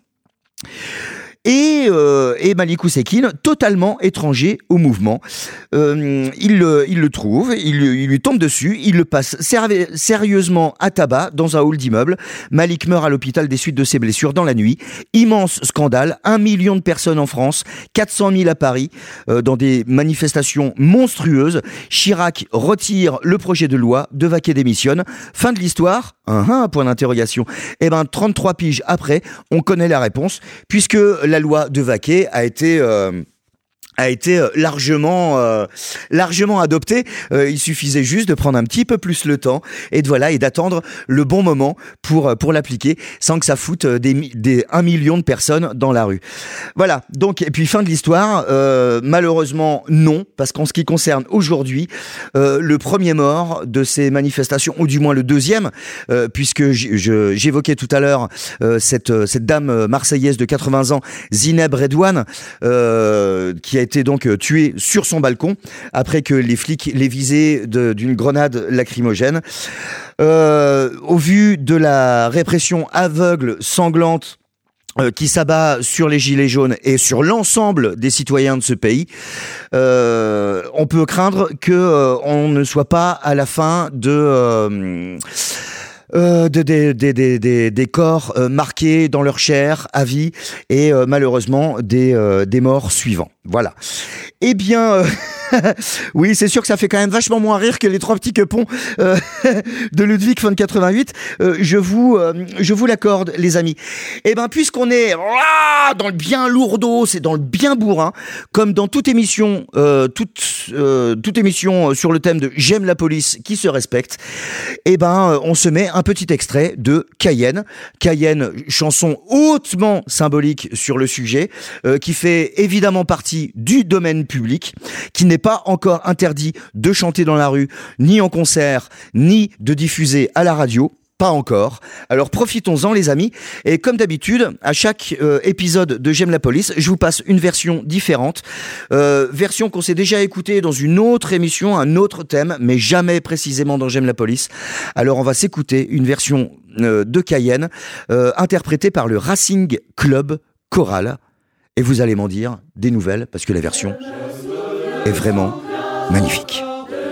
Et, euh, et Malik Oussekine, totalement étranger au mouvement, euh, il, le, il le trouve, il, il lui tombe dessus, il le passe serv- sérieusement à tabac dans un hall d'immeuble. Malik meurt à l'hôpital des suites de ses blessures dans la nuit. Immense scandale, un million de personnes en France, quatre cent mille à Paris, euh, dans des manifestations monstrueuses. Chirac retire le projet de loi, de Vaquet démissionne. Fin de l'histoire, un, un point d'interrogation. Eh ben, trente-trois piges après, on connaît la réponse, puisque la loi de Vaquet a été euh, a été largement euh, largement adoptée. Euh, il suffisait juste de prendre un petit peu plus le temps et de voilà et d'attendre le bon moment pour pour l'appliquer sans que ça foute des des un million de personnes dans la rue. Voilà. Donc et puis fin de l'histoire. Euh, malheureusement non, parce qu'en ce qui concerne aujourd'hui, euh, le premier mort de ces manifestations, ou du moins le deuxième, euh, puisque j- je, j'évoquais tout à l'heure euh, cette cette dame marseillaise de quatre-vingts ans, Zineb Redouane, euh, qui a été donc tué sur son balcon après que les flics l'aient visé de, d'une grenade lacrymogène. Euh, au vu de la répression aveugle, sanglante, euh, qui s'abat sur les gilets jaunes et sur l'ensemble des citoyens de ce pays, euh, on peut craindre que euh, on ne soit pas à la fin de... Euh, Euh, de, des, des, des, des, des corps euh, marqués dans leur chair à vie et euh, malheureusement des, euh, des morts suivants. Voilà. Eh bien, euh, Oui, c'est sûr que ça fait quand même vachement moins rire que les trois petits quepons euh, de Ludwig von quatre-vingt-huit. Euh, je vous, euh, je vous l'accorde, les amis. Eh ben, puisqu'on est ah, dans le bien lourdeau, c'est dans le bien bourrin, comme dans toute émission, euh, toute, euh, toute émission sur le thème de J'aime la police qui se respecte. Eh ben, on se met un petit extrait de Cayenne. Cayenne, chanson hautement symbolique sur le sujet, euh, qui fait évidemment partie du domaine public, qui n'est pas encore interdit de chanter dans la rue, ni en concert, ni de diffuser à la radio. Pas encore. Alors profitons-en les amis. Et comme d'habitude, à chaque euh, épisode de J'aime la police, je vous passe une version différente. Euh, version qu'on s'est déjà écoutée dans une autre émission, un autre thème, mais jamais précisément dans J'aime la police. Alors on va s'écouter une version euh, de Cayenne, euh, interprétée par le Racing Club Choral. Et vous allez m'en dire des nouvelles, parce que la version est vraiment magnifique.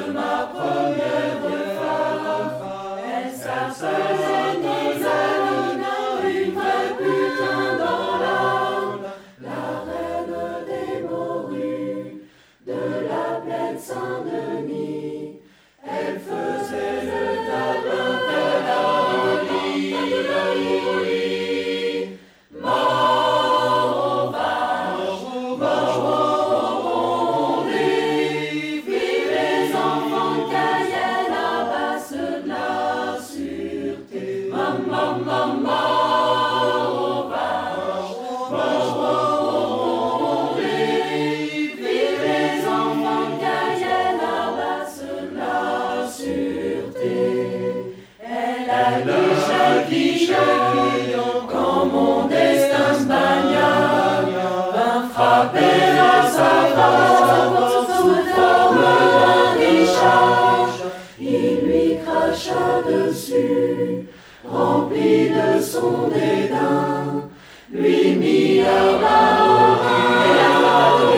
Rempli de son dédain, lui mit à bas et à la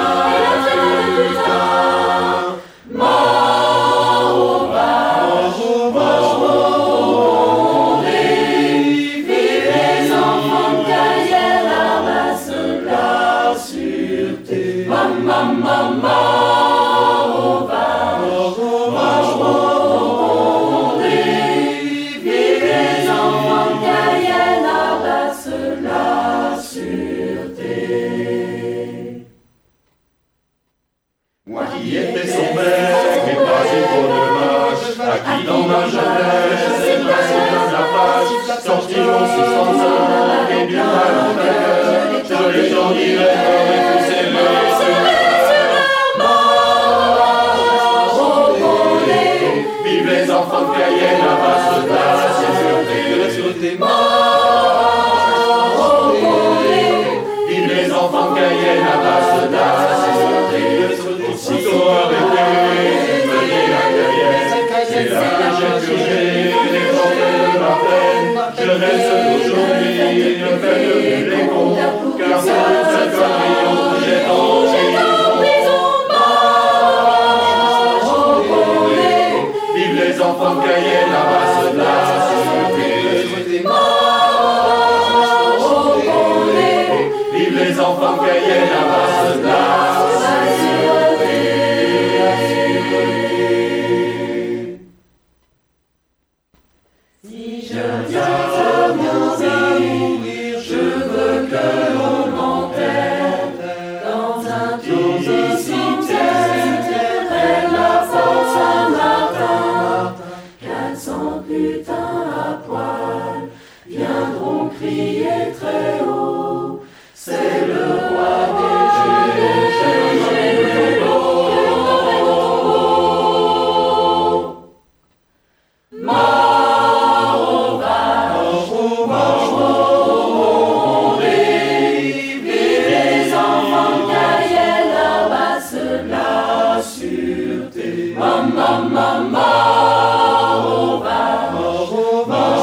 putain, mort au vache, mort au nez, vive les enfants de Cayenne, ramasse la sûreté, maman, maman. Dans ma jeunesse, c'est passé dans la page, sorti aussi sans œuvre, et bien mal en cœur, je les en dirai, c'est le mort au nez, vive les enfants de Cayenne, la base de la sûreté, mort au nez, vive les enfants de Cayenne, la base de la sûreté, aussitôt arrêtés, venez à Cayenne. C'est là que j'ai purgé les forfaits de ma peine. Je reste aujourd'hui le fait de les cons, car c'est pour cette connerie que j'ai en prison. Mort au nez, vive les enfants de Cayenne, la base de la sûreté. Mort au nez, vive les enfants de Cayenne, la base de la sûreté.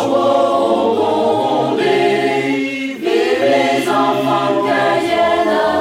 Cayenne.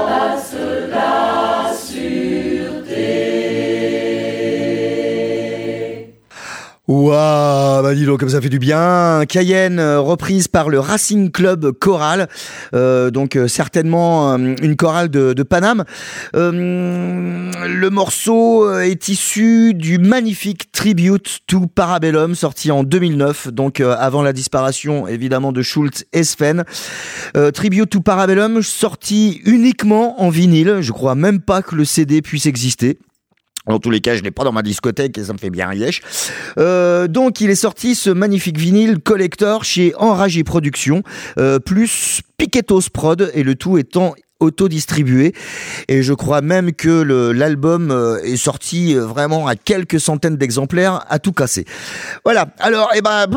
Ah bah dis donc comme ça fait du bien. Cayenne euh, reprise par le Racing Club Chorale, euh, donc euh, certainement euh, une chorale de, de Paname. Euh, le morceau est issu du magnifique Tribute to Parabellum sorti en deux mille neuf, donc euh, avant la disparition évidemment de Schultz et Sven. Euh, Tribute to Parabellum sorti uniquement en vinyle, je crois même pas que le C D puisse exister. En tous les cas, je l'ai pas dans ma discothèque et ça me fait bien rièche. Euh, donc, il est sorti ce magnifique vinyle collector chez Enragé Productions, euh, plus Piquetos Prod, et le tout étant auto-distribué. Et je crois même que le, l'album euh, est sorti euh, vraiment à quelques centaines d'exemplaires, à tout casser. Voilà. Alors, eh ben,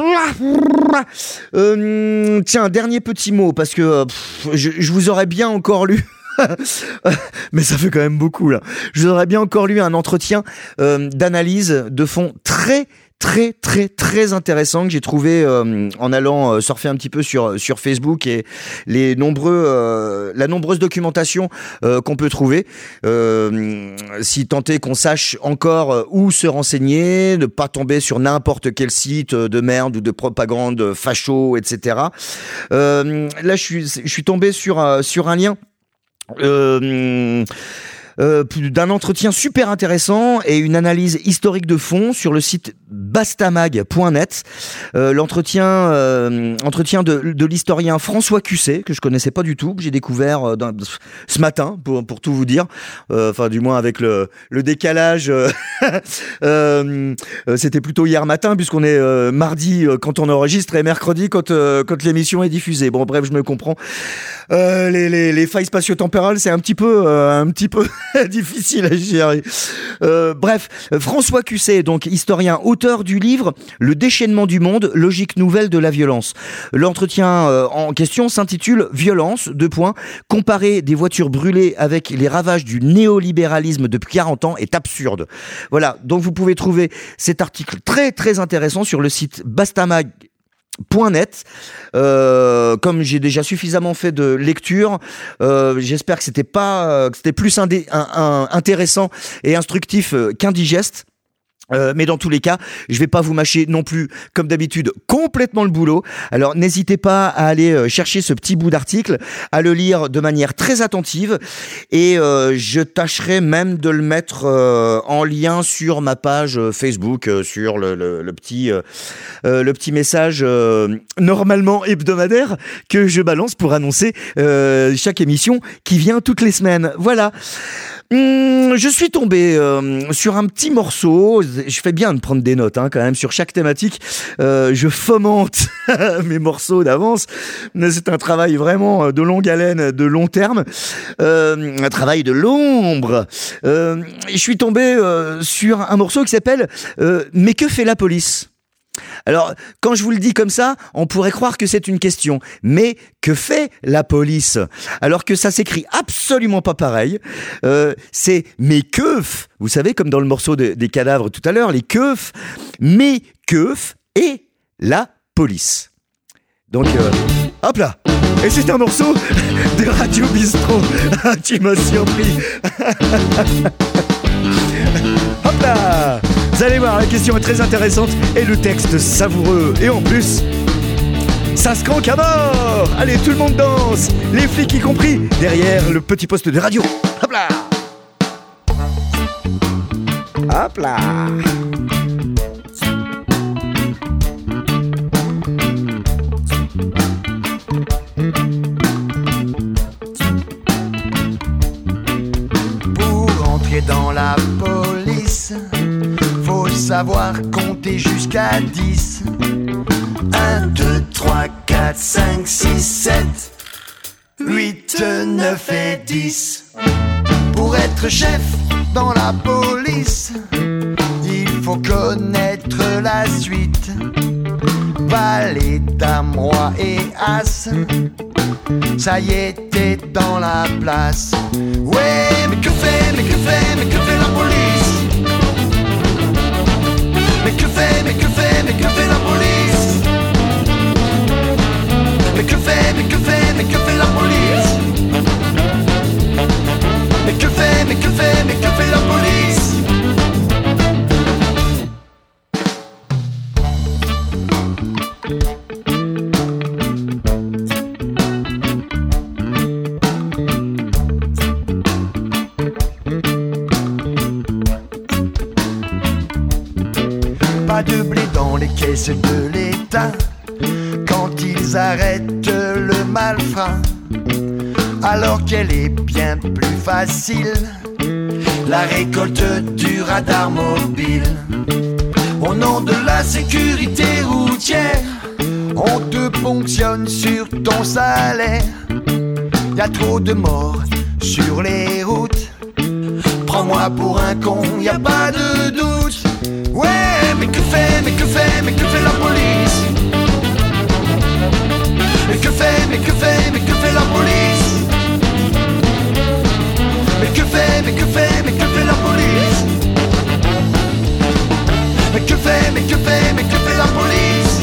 euh, tiens, dernier petit mot, parce que pff, je, je vous aurais bien encore lu. Mais ça fait quand même beaucoup là. Je vous aurais bien encore lu un entretien euh, d'analyse de fond très très très très intéressant que j'ai trouvé euh, en allant euh, surfer un petit peu sur sur Facebook et les nombreux euh, la nombreuse documentation euh, qu'on peut trouver, euh, si tant est qu'on sache encore où se renseigner, ne pas tomber sur n'importe quel site de merde ou de propagande facho, et cetera. Euh, là, je suis je suis tombé sur euh, sur un lien. Euh, euh, d'un entretien super intéressant et une analyse historique de fond sur le site bastamag point net. Euh, l'entretien euh, entretien de, de l'historien François Cusset, que je connaissais pas du tout, que j'ai découvert euh, dans, ce matin, pour, pour tout vous dire. Euh, enfin, du moins avec le, le décalage. Euh, euh, c'était plutôt hier matin, puisqu'on est euh, mardi euh, quand on enregistre et mercredi quand, euh, quand l'émission est diffusée. Bon, bref, je me comprends. Euh, les, les, les failles spatio-temporelles, c'est un petit peu, euh, un petit peu difficile à gérer. Euh, bref, François Cusset, donc historien, auteur du livre Le déchaînement du monde, logique nouvelle de la violence. L'entretien euh, en question s'intitule Violence, deux points, comparer des voitures brûlées avec les ravages du néolibéralisme depuis quarante ans est absurde. Voilà, donc vous pouvez trouver cet article très très intéressant sur le site bastamag point net. Euh, comme j'ai déjà suffisamment fait de lecture, euh, j'espère que c'était pas, que c'était plus indé, un, un, intéressant et instructif euh, qu'indigeste. Euh, mais dans tous les cas, je vais pas vous mâcher non plus, comme d'habitude, complètement le boulot. Alors n'hésitez pas à aller euh, chercher ce petit bout d'article, à le lire de manière très attentive, et euh, je tâcherai même de le mettre euh, en lien sur ma page Facebook, euh, sur le, le, le petit euh, euh, le petit message euh, normalement hebdomadaire que je balance pour annoncer euh, chaque émission qui vient toutes les semaines. Voilà. Hum, je suis tombé euh, sur un petit morceau. Je fais bien de prendre des notes hein, quand même sur chaque thématique. Euh, je fomente mes morceaux d'avance. C'est un travail vraiment de longue haleine, de long terme. Euh, un travail de l'ombre. Euh, je suis tombé euh, sur un morceau qui s'appelle euh, « Mais que fait la police ?» Alors, quand je vous le dis comme ça, on pourrait croire que c'est une question. Mais que fait la police ? Alors que ça s'écrit absolument pas pareil. Euh, c'est « mais keuf », vous savez, comme dans le morceau de, des cadavres tout à l'heure, les keufs, mais keuf et la police. Donc, euh, hop là. Et c'est un morceau de Radio Bistro. Ah, tu m'as surpris. Hop là. Vous allez voir, la question est très intéressante et le texte savoureux. Et en plus, ça se cranque à mort. Allez, tout le monde danse, les flics y compris, derrière le petit poste de radio. Hop là. Hop là. Pour entrer dans la police, faut savoir compter jusqu'à dix. un, deux, trois, quatre, cinq, six, sept, huit, neuf et dix. Pour être chef dans la police, il faut connaître la suite. Valet, dame, roi et as, ça y est, t'es dans la place. Ouais, mais que fait, mais que fait, mais que fait la police? Mais que fait, mais que fait, mais que fait la police? Mais que fait, mais que fait, mais que fait la police? Mais que fait, mais que fait, mais que fait la police? état quand ils arrêtent le malfrat, alors qu'elle est bien plus facile, la récolte du radar mobile. Au nom de la sécurité routière, on te ponctionne sur ton salaire. Y'a trop de morts sur les routes, prends-moi pour un con, y'a pas de doute. Ouais, mais que fait, mais que fait, mais que fait la police? Mais que fait, mais que fait, mais que fait la police? Mais que fait, mais que fait, mais que fait la police? Mais que fait, mais que fait, mais que fait la police?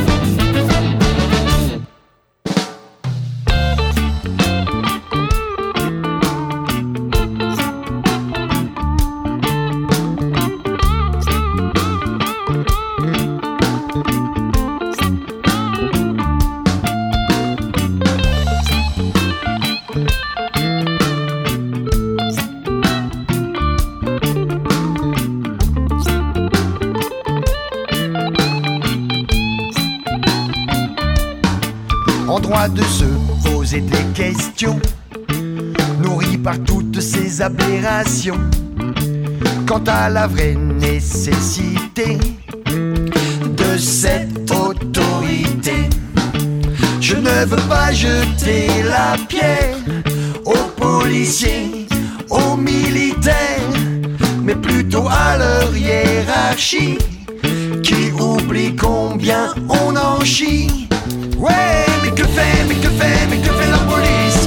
En droit de se poser des questions, nourri par toutes ces aberrations. Quant à la vraie nécessité de cette autorité, je ne veux pas jeter la pierre aux policiers, aux militaires, mais plutôt à leur hiérarchie, qui oublie combien on en chie. Ouais, mais que fait, mais que fait, mais que fait la police?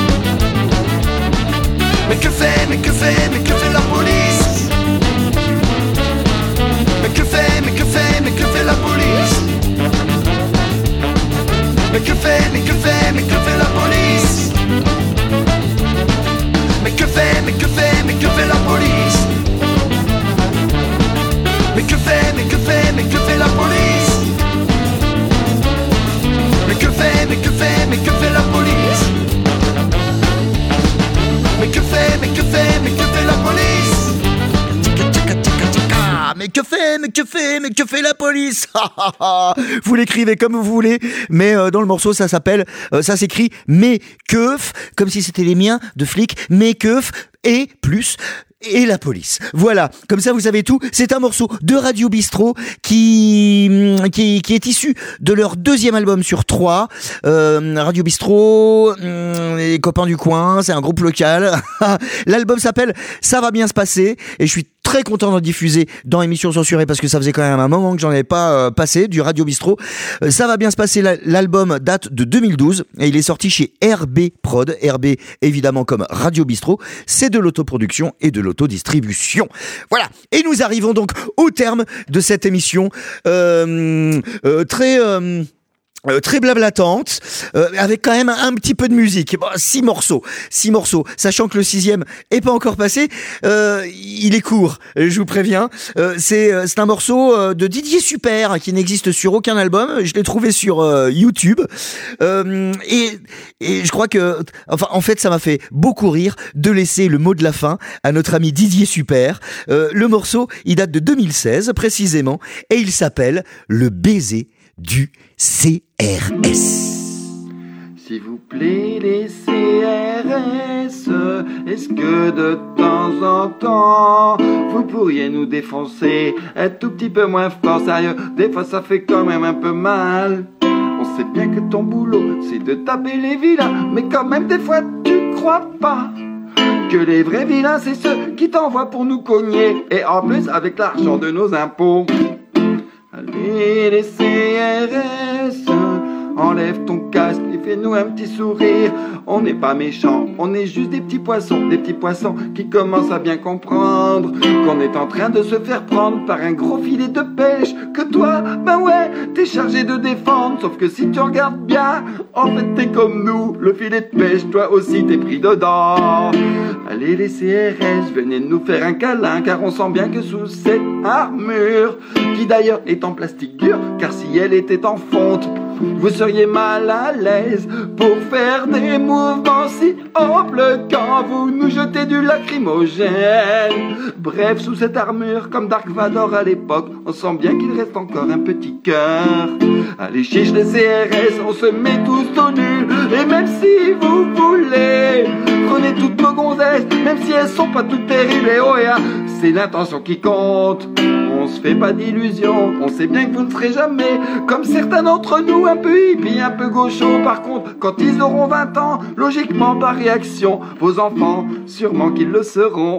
Mais que fait, mais que fait, mais que fait la police? Mais que fait, mais que fait, mais que fait la police? Mais que fait, mais que fait, mais que fait la police? Mais que fait, mais que fait, mais que fait la police? Mais que fait, mais que fait, mais que fait la police? Mais que fait, mais que fait, mais que fait la police? Mais que fait, mais que fait, mais que fait la police? Mais que fait, mais que fait, mais que fait la police? Vous l'écrivez comme vous voulez, mais euh, dans le morceau ça s'appelle, euh, ça s'écrit mais keuf, comme si c'était les miens de flics, mais keuf et plus et la police. Voilà, comme ça vous savez tout. C'est un morceau de Radio Bistrot qui qui, qui est issu de leur deuxième album sur trois. Euh, Radio Bistrot, les copains du coin, c'est un groupe local. L'album s'appelle Ça va bien se passer et je suis très content d'en diffuser dans Émission Censurée parce que ça faisait quand même un moment que j'en avais pas euh, passé du Radio Bistrot. Euh, ça va bien se passer. L'album date de deux mille douze et il est sorti chez R B Prod. R B évidemment comme Radio Bistrot. C'est de l'autoproduction et de l'autodistribution. Voilà. Et nous arrivons donc au terme de cette émission euh, euh, très... Euh, Euh, très blablatante, euh, avec quand même un, un petit peu de musique. Bon, six morceaux, six morceaux, sachant que le sixième est pas encore passé. Euh, il est court, je vous préviens. Euh, c'est c'est un morceau euh, de Didier Super qui n'existe sur aucun album. Je l'ai trouvé sur euh, YouTube euh, et et je crois que, enfin, en fait, ça m'a fait beaucoup rire de laisser le mot de la fin à notre ami Didier Super. Euh, le morceau, il date de deux mille seize précisément et il s'appelle Le baiser du C R S. S'il vous plaît les C R S, est-ce que de temps en temps vous pourriez nous défoncer un tout petit peu moins fort? Sérieux, des fois ça fait quand même un peu mal. On sait bien que ton boulot c'est de taper les vilains, mais quand même des fois tu crois pas que les vrais vilains c'est ceux qui t'envoient pour nous cogner, et en plus avec l'argent de nos impôts. Allez les C R S, enlève ton casque et fais-nous un petit sourire. On n'est pas méchants, on est juste des petits poissons, des petits poissons qui commencent à bien comprendre qu'on est en train de se faire prendre par un gros filet de pêche que toi, ben ouais, t'es chargé de défendre. Sauf que si tu regardes bien, en fait t'es comme nous, le filet de pêche, toi aussi t'es pris dedans. Allez les C R S, venez nous faire un câlin, car on sent bien que sous cette armure, qui d'ailleurs est en plastique dur, car si elle était en fonte, vous seriez mal à l'aise pour faire des mouvements si amples quand vous nous jetez du lacrymogène. Bref, sous cette armure, comme Dark Vador à l'époque, on sent bien qu'il reste encore un petit cœur. Allez, chiche les C R S, on se met tous tout nus. Et même si vous voulez, prenez toutes nos gonzesses, même si elles sont pas toutes terribles. Et oh yeah, c'est l'intention qui compte. On se fait pas d'illusions, on sait bien que vous ne serez jamais comme certains d'entre nous, un peu hippie, un peu gaucho. Par contre, quand ils auront vingt ans, logiquement par réaction, vos enfants, sûrement qu'ils le seront.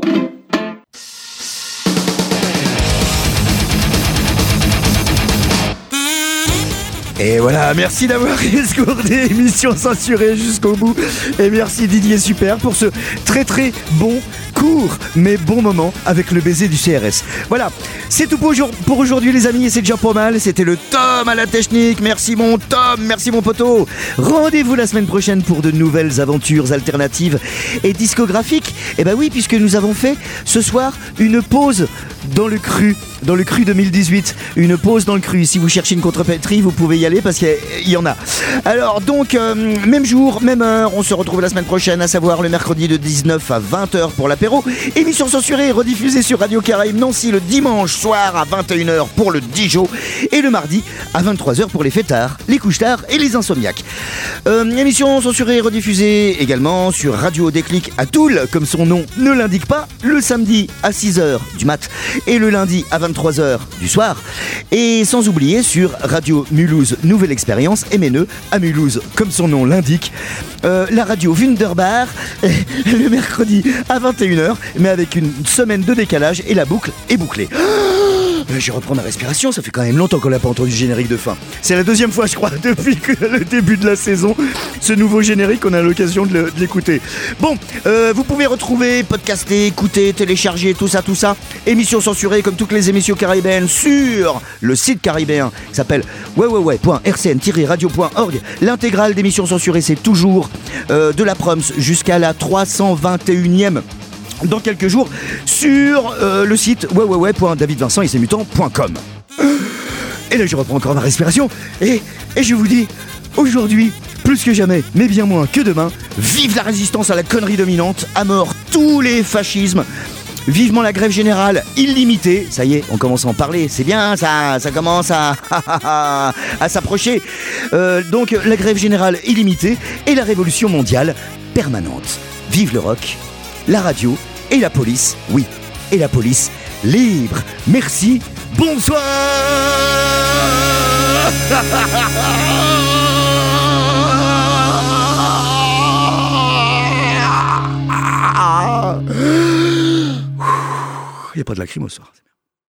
Et voilà, merci d'avoir escorté émission censurée jusqu'au bout. Et merci Didier Super pour ce très très bon, court, mais bon moment avec le baiser du C R S. Voilà, c'est tout pour aujourd'hui les amis, et c'est déjà pas mal. C'était le Tom à la technique. Merci mon Tom, merci mon poteau. Rendez-vous la semaine prochaine pour de nouvelles aventures alternatives et discographiques. Et bah oui, puisque nous avons fait ce soir une pause dans le cru. Dans le cru deux mille dix-huit, une pause dans le cru. Si vous cherchez une contrepétrie, vous pouvez y aller parce qu'il y en a. Alors donc, euh, même jour, même heure, on se retrouve la semaine prochaine, à savoir le mercredi de dix-neuf à vingt heures pour l'apéro. Émission censurée rediffusée sur Radio Caraïbe Nancy le dimanche soir à vingt et une heures pour le Dijon. Et le mardi à vingt-trois heures pour les fêtards, les couche-tards et les insomniaques. Euh, émission censurée rediffusée également sur Radio Déclic à Toul, comme son nom ne l'indique pas, le samedi à six heures du mat et le lundi à vingt-trois heures du soir. Et sans oublier sur Radio Mulhouse Nouvelle Expérience, M N E à Mulhouse, comme son nom l'indique, euh, la radio Wunderbar le mercredi à vingt et une heures, mais avec une semaine de décalage et la boucle est bouclée. Je reprends ma respiration, ça fait quand même longtemps qu'on n'a pas entendu le générique de fin. C'est la deuxième fois, je crois, depuis que le début de la saison, ce nouveau générique, on a l'occasion de, le, de l'écouter. Bon, euh, vous pouvez retrouver, podcaster, écouter, télécharger, tout ça, tout ça. Émission censurée, comme toutes les émissions caribéennes, sur le site caribéen qui s'appelle www point r c n tiret radio point org. L'intégrale d'émissions censurées, c'est toujours euh, de la proms jusqu'à la trois cent vingt et unième. Dans quelques jours sur euh, le site www point david vincent et ses mutants point com. Et là je reprends encore ma respiration et, et je vous dis aujourd'hui plus que jamais, mais bien moins que demain, vive la résistance à la connerie dominante, à mort tous les fascismes, vivement la grève générale illimitée. Ça y est, on commence à en parler, c'est bien, ça, ça commence à, à s'approcher. Euh, donc la grève générale illimitée et la révolution mondiale permanente. Vive le rock, la radio et la police, oui, et la police libre. Merci, bonsoir. Il n'y a pas de lacrymo ce soir.